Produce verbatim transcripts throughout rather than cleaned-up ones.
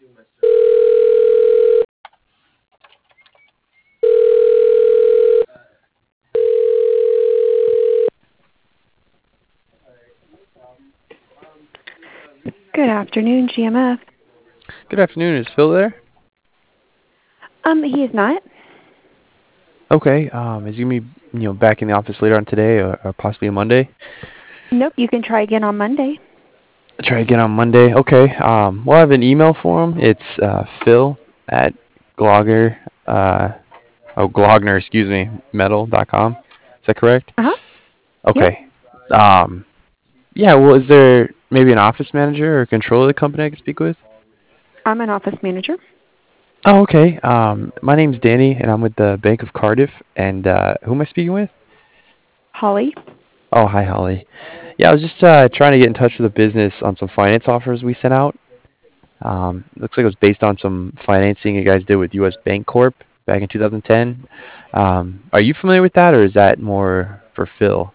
Good afternoon, G M F. Good afternoon. Is Phil there? Um, he is not. Okay. Um, is he gonna be, you know, back in the office later on today, or, or possibly on Monday? Nope, you can try again on Monday. Try again on Monday. Okay. Um, we'll have an email for him. It's uh, Phil at Glogger, uh, oh Glogner, excuse me, metal dot com. Is that correct? Uh-huh. Yep. Okay. Um, yeah. Well, is there maybe an office manager or controller of the company I could speak with? I'm an office manager. Oh, okay. Um, my name's Danny, and I'm with the Bank of Cardiff. And uh, who am I speaking with? Holly. Oh, hi, Holly. Yeah, I was just uh, trying to get in touch with the business on some finance offers we sent out. Um, looks like it was based on some financing you guys did with U S Bank Corp back in two thousand ten. Um, are you familiar with that, or is that more for Phil?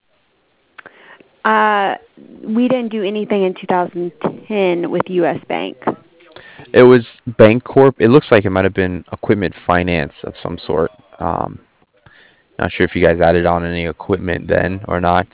Uh, we didn't do anything in two thousand ten with U S Bank. It was Bank Corp. It looks like it might have been equipment finance of some sort. Um, not sure if you guys added on any equipment then or not.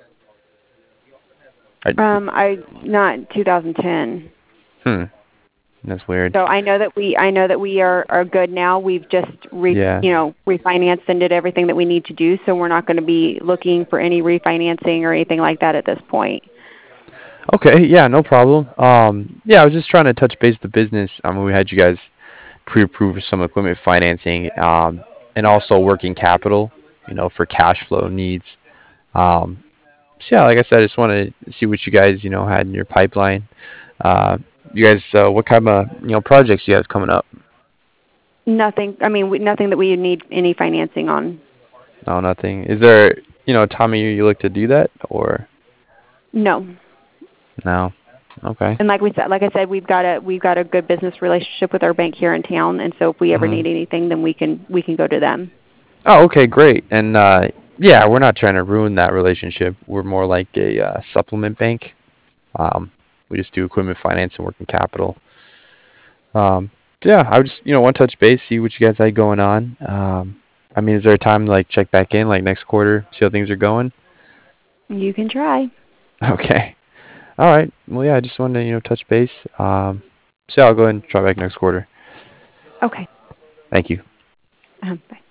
I, Um, I not two thousand ten. hmm, that's weird. So I know that we I know that we are, are good now. We've just re, Yeah. you know refinanced and did everything that we need to do. So we're not going to be looking for any refinancing or anything like that at this point. Okay, yeah, no problem. Um, yeah, I was just trying to touch base with the business. I mean, we had you guys pre-approved for some equipment financing, um, and also working capital, you know, for cash flow needs. Um, so yeah, like I said, I just want to see what you guys, you know, had in your pipeline. Uh, you guys, uh, what kind of, you know, projects you have coming up? Nothing. I mean, we, nothing that we need any financing on. No, nothing. Is there, you know, a time of year you look to do that, or No. no? Okay. And like we said, like I said, we've got a we've got a good business relationship with our bank here in town, and so if we ever hmm need anything, then we can we can go to them. Oh, okay, great. And uh, yeah, we're not trying to ruin that relationship. We're more like a uh, supplement bank. Um, we just do equipment finance and working capital. Um, so yeah, I would just you know want to touch base, see what you guys had going on. Um, I mean, is there a time to like check back in, like next quarter, see how things are going? You can try. Okay. All right. Well, yeah, I just wanted to you know touch base. Um, so yeah, I'll go ahead and try back next quarter. Okay. Thank you. Um, bye.